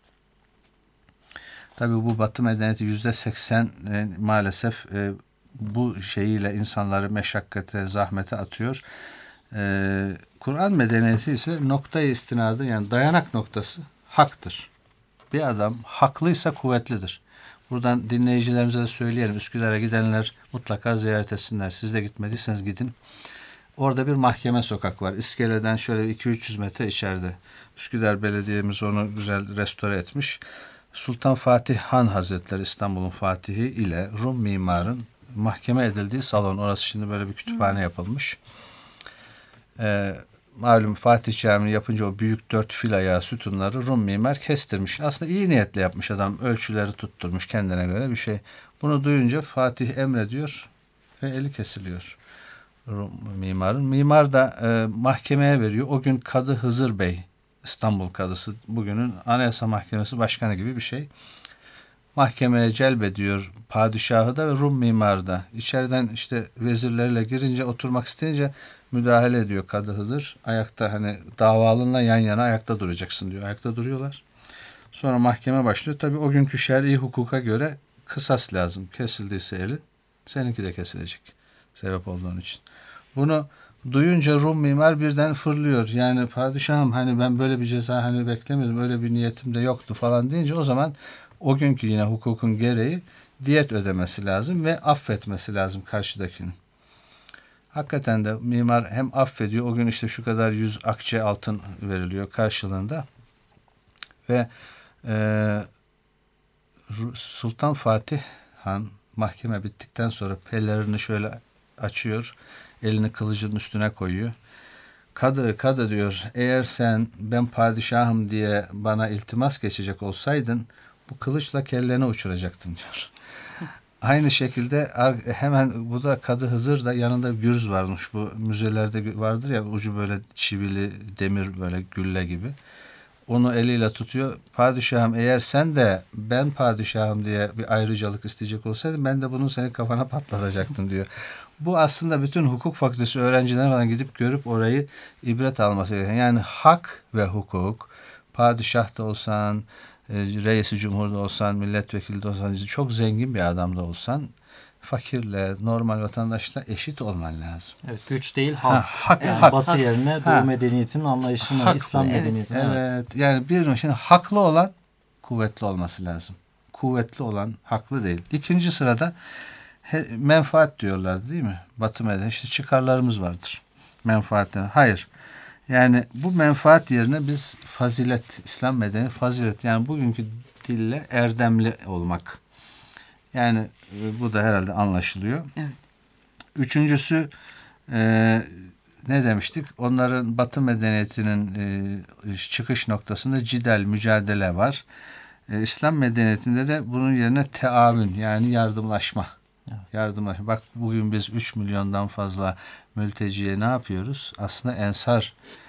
Tabii bu Batı medeniyeti %80 maalesef bu şeyiyle insanları meşakkate, zahmete atıyor. Kur'an medeniyeti ise noktayı istinadı, yani dayanak noktası haktır. Bir adam haklıysa kuvvetlidir. Buradan dinleyicilerimize de söyleyelim. Üsküdar'a gidenler mutlaka ziyaret etsinler. Siz de gitmediyseniz gidin. Orada bir mahkeme sokak var. İskele'den şöyle 200-300 metre içeride. Üsküdar Belediye'miz onu güzel restore etmiş. Sultan Fatih Han Hazretleri, İstanbul'un Fatihi ile Rum mimarın mahkeme edildiği salon. Orası şimdi böyle bir kütüphane yapılmış. Malum Fatih Camii yapınca o büyük 4 fil ayağı sütunları Rum mimar kestirmiş. Aslında iyi niyetle yapmış adam. Ölçüleri tutturmuş kendine göre bir şey. Bunu duyunca Fatih emrediyor ve eli kesiliyor Rum mimarın. Mimar da mahkemeye veriyor. O gün Kadı Hızır Bey, İstanbul Kadısı, bugünün Anayasa Mahkemesi Başkanı gibi bir şey. Mahkemeye celbediyor padişahı da ve Rum mimarı da. İçeriden işte vezirlerle girince, oturmak isteyince müdahale ediyor Kadı Hızır. Ayakta, hani davalınla yan yana ayakta duracaksın diyor. Ayakta duruyorlar. Sonra mahkeme başlıyor. Tabii o günkü şer'i hukuka göre kısas lazım. Kesildiyse eli, seninki de kesilecek. Sebep olduğun için. Bunu duyunca Rum mimar birden fırlıyor. Yani padişahım, hani ben böyle bir ceza hani beklemiyordum. Öyle bir niyetim de yoktu falan deyince o zaman o günkü yine hukukun gereği diyet ödemesi lazım ve affetmesi lazım karşıdakini. Hakikaten de mimar hem affediyor, o gün işte şu kadar 100 akçe altın veriliyor karşılığında ve Sultan Fatih Han mahkeme bittikten sonra pellerini şöyle açıyor, elini kılıcın üstüne koyuyor. Kadı diyor, eğer sen ben padişahım diye bana iltimas geçecek olsaydın bu kılıçla kelleni uçuracaktım diyor. Aynı şekilde hemen bu da Kadı Hızır da yanında gürz varmış. Bu müzelerde vardır ya, ucu böyle çivili demir, böyle gülle gibi. Onu eliyle tutuyor. Padişahım, eğer sen de ben padişahım diye bir ayrıcalık isteyecek olsaydın ben de bunu senin kafana patlatacaktım diyor. Bu aslında bütün hukuk fakültesi öğrencilerine falan gidip görüp orayı ibret alması gereken. Yani hak ve hukuk, padişah da olsan, reisi cumhurda olsan, milletvekili de olsan, çok zengin bir adam da olsan, fakirle, normal vatandaşla eşit olman lazım. Evet, güç değil, hak. Yani hak. Batı yerine Doğu medeniyetinin anlayışını, Haklı, İslam medeniyetini. Evet. Yani bir şimdi haklı olan kuvvetli olması lazım. Kuvvetli olan haklı değil. İkinci sırada menfaat diyorlar değil mi? Batı medeniyeti işte çıkarlarımız vardır. Menfaatler. Hayır. Yani bu menfaat yerine biz fazilet, İslam medeniyeti fazilet, yani bugünkü dille erdemli olmak. Yani bu da herhalde anlaşılıyor. Evet. Üçüncüsü ne demiştik? Onların Batı medeniyetinin çıkış noktasında cidal, mücadele var. İslam medeniyetinde de bunun yerine teavün, yani yardımlaşma. Evet. Yardımlaşma. Bak bugün biz 3 milyondan fazla mülteciye ne yapıyoruz? Aslında ensar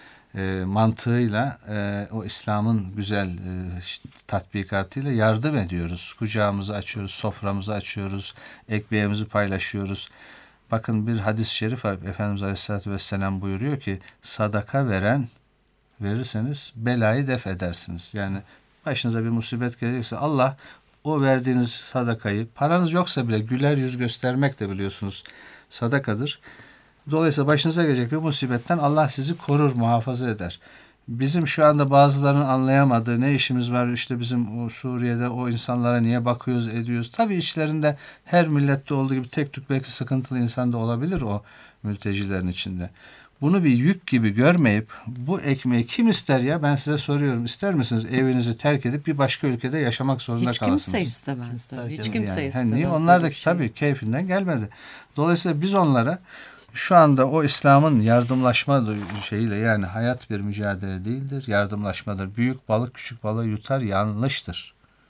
mantığıyla o İslam'ın güzel tatbikatıyla yardım ediyoruz. Kucağımızı açıyoruz, soframızı açıyoruz, ekmeğimizi paylaşıyoruz. Bakın bir hadis-i şerif var. Efendimiz Aleyhisselatü Vesselam buyuruyor ki sadaka verirseniz belayı def edersiniz. Yani başınıza bir musibet gelecekse Allah o verdiğiniz sadakayı, paranız yoksa bile güler yüz göstermek de biliyorsunuz sadakadır. Dolayısıyla başınıza gelecek bir musibetten Allah sizi korur, muhafaza eder. Bizim şu anda bazılarının anlayamadığı ne işimiz var işte bizim o Suriye'de o insanlara niye bakıyoruz ediyoruz. Tabii içlerinde her millette olduğu gibi tek tük belki sıkıntılı insan da olabilir o mültecilerin içinde. Bunu bir yük gibi görmeyip bu ekmeği kim ister ya, ben size soruyorum, ister misiniz evinizi terk edip bir başka ülkede yaşamak zorunda Hiç kalasınız? kimse istemez tabii. Hiç kimse Yani, istemez. niye? Onlar da böyle bir şey. tabii keyfinden gelmedi. Dolayısıyla biz onlara şu anda o İslam'ın yardımlaşma şeyiyle, yani hayat bir mücadele değildir, yardımlaşmadır. Büyük balık küçük balığı yutar, yanlıştır.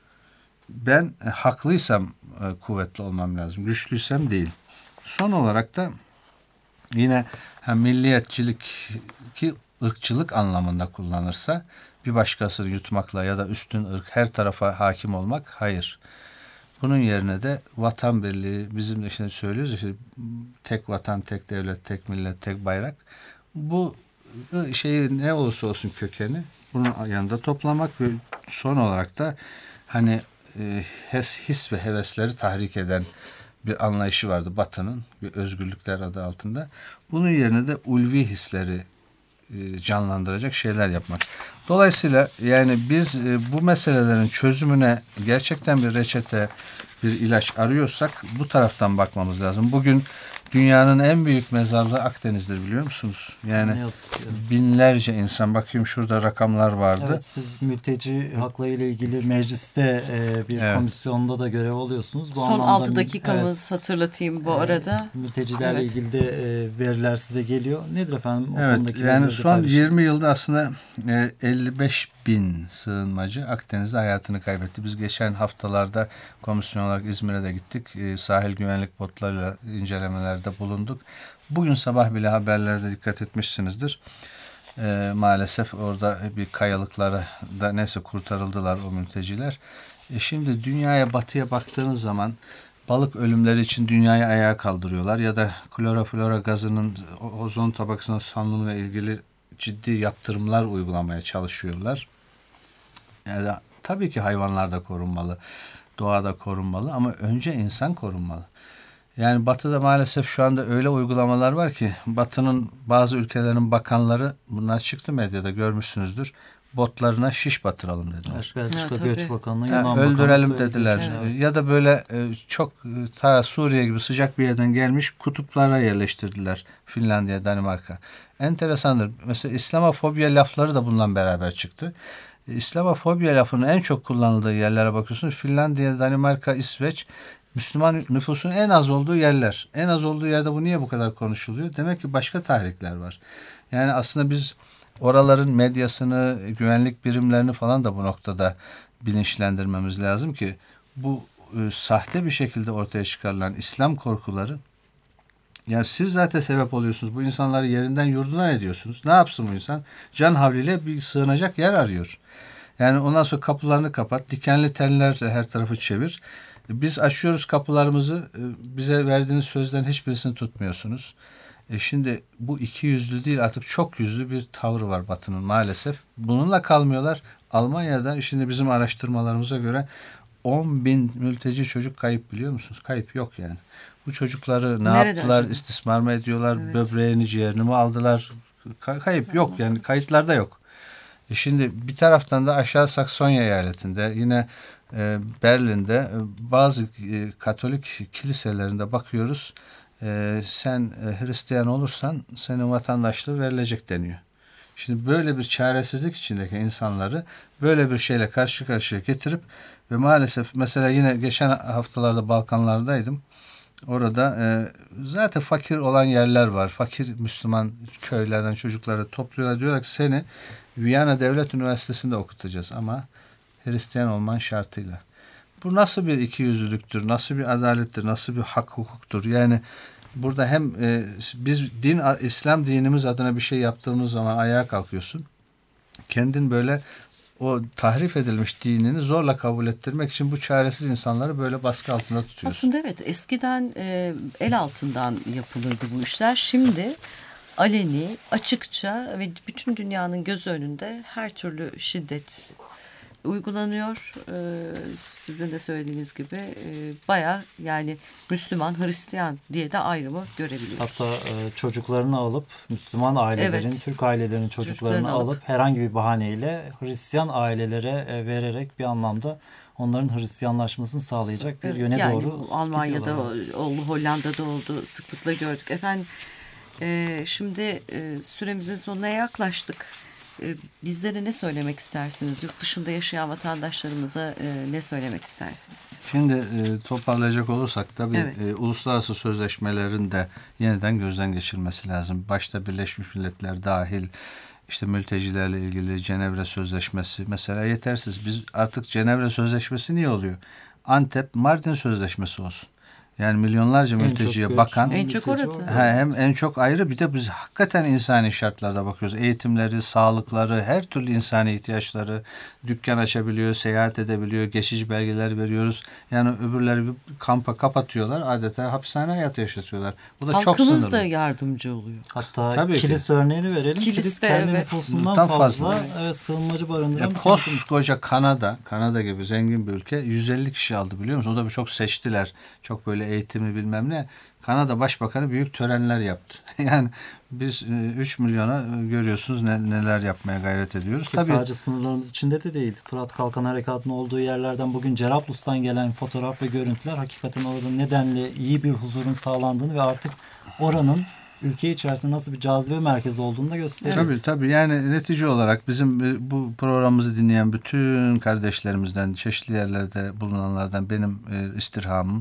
Ben haklıysam kuvvetli olmam lazım, güçlüysem değil. Son olarak da yine milliyetçilik ki ırkçılık anlamında kullanırsa bir başkasını yutmakla ya da üstün ırk her tarafa hakim olmak, hayır. Bunun yerine de vatan birliği, bizim de şimdi söylüyoruz işte tek vatan, tek devlet, tek millet, tek bayrak. Bu şeyi ne olursa olsun kökeni bunun yanında toplamak ve son olarak da hani his ve hevesleri tahrik eden bir anlayışı vardı Batı'nın, bir özgürlükler adı altında. Bunun yerine de ulvi hisleri canlandıracak şeyler yapmak. Dolayısıyla yani biz bu meselelerin çözümüne gerçekten bir reçete, bir ilaç arıyorsak bu taraftan bakmamız lazım. Bugün dünyanın en büyük mezarlığı Akdeniz'dir, biliyor musunuz? Yani Ne yazık ki. binlerce insan, bakayım şurada rakamlar vardı. Evet, siz mülteci hakları ile ilgili mecliste bir komisyonda da görev alıyorsunuz. Bu Son anlamda 6 dakikamız hatırlatayım bu arada. Mültecilerle ilgili de veriler size geliyor. Nedir efendim? O Evet, konudaki yani verileri son paylaşın. 20 yılda aslında 55 bin sığınmacı Akdeniz'de hayatını kaybetti. Biz geçen haftalarda komisyon olarak İzmir'e de gittik. Sahil güvenlik botlarıyla incelemelerde bulunduk. Bugün sabah bile haberlerde dikkat etmişsinizdir. Maalesef orada bir kayalıklara da neyse kurtarıldılar o mülteciler. Şimdi dünyaya, batıya baktığınız zaman balık ölümleri için dünyayı ayağa kaldırıyorlar ya da kloroflora gazının ozon tabakasının salınımıyla ilgili ciddi yaptırımlar uygulamaya çalışıyorlar. Yani tabii ki hayvanlar da korunmalı, doğa da korunmalı ama önce insan korunmalı. Yani Batı'da maalesef şu anda öyle uygulamalar var ki Batı'nın bazı ülkelerin bakanları, bunlar çıktı medyada görmüşsünüzdür, botlarına şiş batıralım dediler. Evet, Belçika Ha, Göç tabii. Bakanlığı, Yunan Bakanlığı Öldürelim söyledi. dediler. Evet. Ya da böyle çok ta Suriye gibi sıcak bir yerden gelmiş kutuplara yerleştirdiler, Finlandiya, Danimarka. Enteresandır. Mesela İslamofobiya lafları da bundan beraber çıktı. İslamofobiya lafının en çok kullanıldığı yerlere bakıyorsunuz. Finlandiya, Danimarka, İsveç Müslüman nüfusun en az olduğu yerler. En az olduğu yerde bu niye bu kadar konuşuluyor? Demek ki başka tahrikler var. Yani aslında biz oraların medyasını, güvenlik birimlerini falan da bu noktada bilinçlendirmemiz lazım ki bu sahte bir şekilde ortaya çıkarılan İslam korkuları, yani siz zaten sebep oluyorsunuz. Bu insanları yerinden yurdundan ediyorsunuz. Ne yapsın bu insan? Can havliyle bir sığınacak yer arıyor. Yani ondan sonra kapılarını kapat, dikenli tellerle her tarafı çevir. Biz açıyoruz kapılarımızı, bize verdiğiniz sözlerin hiçbirisini tutmuyorsunuz. Şimdi bu iki yüzlü değil, artık çok yüzlü bir tavrı var Batı'nın maalesef. Bununla kalmıyorlar. Almanya'da şimdi bizim araştırmalarımıza göre 10 bin mülteci çocuk kayıp, biliyor musunuz? Kayıp yok yani. Bu çocukları ne Nerede yaptılar? acaba? İstismar mı ediyorlar? Evet. Böbreğini, ciğerini mi aldılar? Kayıp yok yani, kayıtlarda yok. Şimdi bir taraftan da aşağı Saksonya eyaletinde, yine Berlin'de bazı Katolik kiliselerinde bakıyoruz. Sen Hristiyan olursan senin vatandaşlığı verilecek deniyor. Şimdi böyle bir çaresizlik içindeki insanları böyle bir şeyle karşı karşıya getirip ve maalesef mesela yine geçen haftalarda Balkanlardaydım. Orada zaten fakir olan yerler var. Fakir Müslüman köylerden çocukları topluyorlar. Diyorlar ki seni Viyana Devlet Üniversitesi'nde okutacağız ama Hristiyan olman şartıyla. Bu nasıl bir ikiyüzlülüktür, nasıl bir adalettir, nasıl bir hak hukuktur? Yani burada hem biz İslam dinimiz adına bir şey yaptığımız zaman ayağa kalkıyorsun. Kendin böyle o tahrif edilmiş dinini zorla kabul ettirmek için bu çaresiz insanları böyle baskı altında tutuyorsun. Aslında evet, eskiden el altından yapılırdı bu işler. Şimdi aleni, açıkça ve bütün dünyanın göz önünde her türlü şiddet uygulanıyor. Sizin de söylediğiniz gibi bayağı yani Müslüman, Hristiyan diye de ayrımı görebiliyoruz. Hatta çocuklarını alıp Müslüman ailelerin, Evet. Türk ailelerin çocuklarını alıp herhangi bir bahaneyle Hristiyan ailelere vererek bir anlamda onların Hristiyanlaşmasını sağlayacak bir yöne yani doğru Almanya'da gidiyorlar. oldu, Hollanda'da oldu, sıklıkla gördük. Efendim şimdi süremizin sonuna yaklaştık. Bizlere ne söylemek istersiniz? Yurt dışında yaşayan vatandaşlarımıza ne söylemek istersiniz? Şimdi toparlayacak olursak tabii Evet. uluslararası sözleşmelerin de yeniden gözden geçirilmesi lazım. Başta Birleşmiş Milletler dahil işte mültecilerle ilgili Cenevre Sözleşmesi mesela yetersiz. Biz artık Cenevre Sözleşmesi niye oluyor? Antep Mardin Sözleşmesi olsun. Yani milyonlarca mülteciye bakan En çok orası. hem en çok ayrı bir de biz hakikaten insani şartlarda bakıyoruz. Eğitimleri, sağlıkları, her türlü insani ihtiyaçları, dükkan açabiliyor, seyahat edebiliyor, geçici belgeler veriyoruz. Yani öbürleri bir kampa kapatıyorlar, adeta hapishane hayatı yaşatıyorlar. Bu da çok Halkımız sınırlı. da yardımcı oluyor. Hatta Tabii Kilis örneğini verelim. Kilis de, kendi evet. nüfusundan Tam fazla fazla. sığınmacı barındıran bir Koskoca Kanada gibi zengin bir ülke 150 kişi aldı biliyor musun? O da çok seçtiler. Çok böyle eğitimli bilmem ne. Kanada Başbakanı büyük törenler yaptı. Yani biz 3 milyona görüyorsunuz neler yapmaya gayret ediyoruz. Tabii. Sadece sınırlarımız içinde de değil. Fırat Kalkan Harekatı'nın olduğu yerlerden bugün Cerablus'tan gelen fotoğraf ve görüntüler hakikaten orada nedenle iyi bir huzurun sağlandığını ve artık oranın ülke içerisinde nasıl bir cazibe merkezi olduğunu da gösteriyor. Tabii yani netice olarak bizim bu programımızı dinleyen bütün kardeşlerimizden, çeşitli yerlerde bulunanlardan benim istirhamım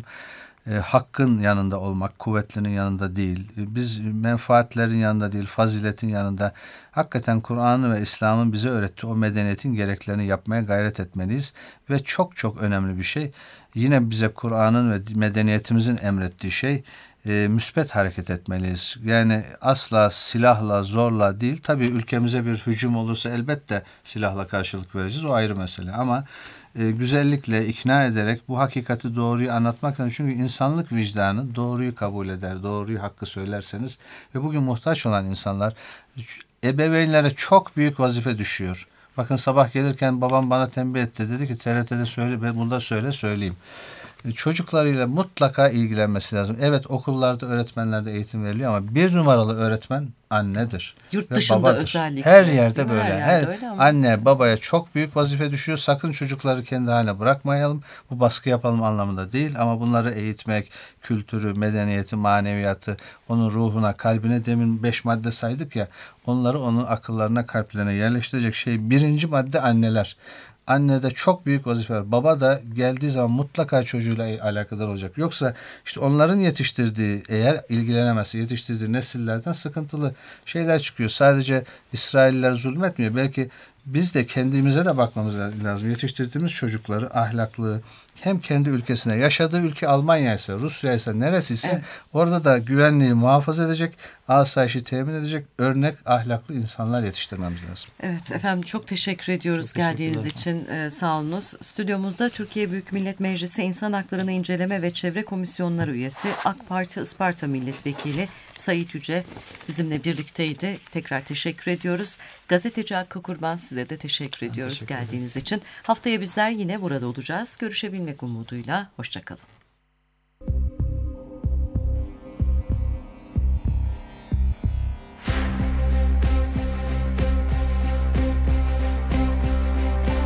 hakkın yanında olmak, kuvvetlinin yanında değil. Biz menfaatlerin yanında değil, faziletin yanında hakikaten Kur'an'ın ve İslam'ın bize öğrettiği o medeniyetin gereklerini yapmaya gayret etmeliyiz. Ve çok çok önemli bir şey, yine bize Kur'an'ın ve medeniyetimizin emrettiği şey, müspet hareket etmeliyiz. Yani asla silahla, zorla değil. Tabii ülkemize bir hücum olursa elbette silahla karşılık vereceğiz. O ayrı mesele. Ama güzellikle ikna ederek bu hakikati doğruyu anlatmaktan, çünkü insanlık vicdanı doğruyu kabul eder, doğruyu hakkı söylerseniz ve bugün muhtaç olan insanlar, ebeveynlere çok büyük vazife düşüyor. Bakın sabah gelirken babam bana tembih etti, dedi ki TRT'de söyle, ben bunu da söyleyeyim. Çocuklarıyla mutlaka ilgilenmesi lazım. Evet, okullarda, öğretmenlerde eğitim veriliyor ama bir numaralı öğretmen annedir. Yurt ve dışında babadır. özellikle. Her yerde böyle. Her yerde öyle ama. Anne babaya çok büyük vazife düşüyor. Sakın çocukları kendi haline bırakmayalım. Bu baskı yapalım anlamında değil ama bunları eğitmek, kültürü, medeniyeti, maneviyatı, onun ruhuna, kalbine, demin 5 madde saydık ya, onları onun akıllarına, kalplerine yerleştirecek şey birinci madde anneler. Annede çok büyük vazife var. Baba da geldiği zaman mutlaka çocuğuyla alakadar olacak. Yoksa işte onların yetiştirdiği, eğer ilgilenemezse yetiştirdiği nesillerden sıkıntılı şeyler çıkıyor. Sadece İsrailliler zulmetmiyor. Belki biz de kendimize de bakmamız lazım. Yetiştirdiğimiz çocukları ahlaklı, hem kendi ülkesine, yaşadığı ülke Almanya ise, Rusya ise, neresiyse evet, orada da güvenliği muhafaza edecek, asayişi temin edecek örnek ahlaklı insanlar yetiştirmemiz lazım. Evet efendim, çok teşekkür ediyoruz geldiğiniz için. Sağ olunuz. Stüdyomuzda Türkiye Büyük Millet Meclisi İnsan Haklarını İnceleme ve Çevre Komisyonları üyesi AK Parti Isparta Milletvekili Sait Yüce bizimle birlikteydi. Tekrar teşekkür ediyoruz. Gazeteci Hakkı Kurban, size de teşekkür ediyoruz geldiğiniz için. Haftaya bizler yine burada olacağız. Görüşebilmek umuduyla. Hoşçakalın.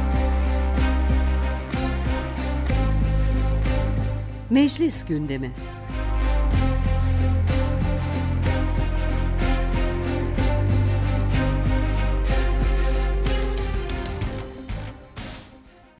Meclis gündemi.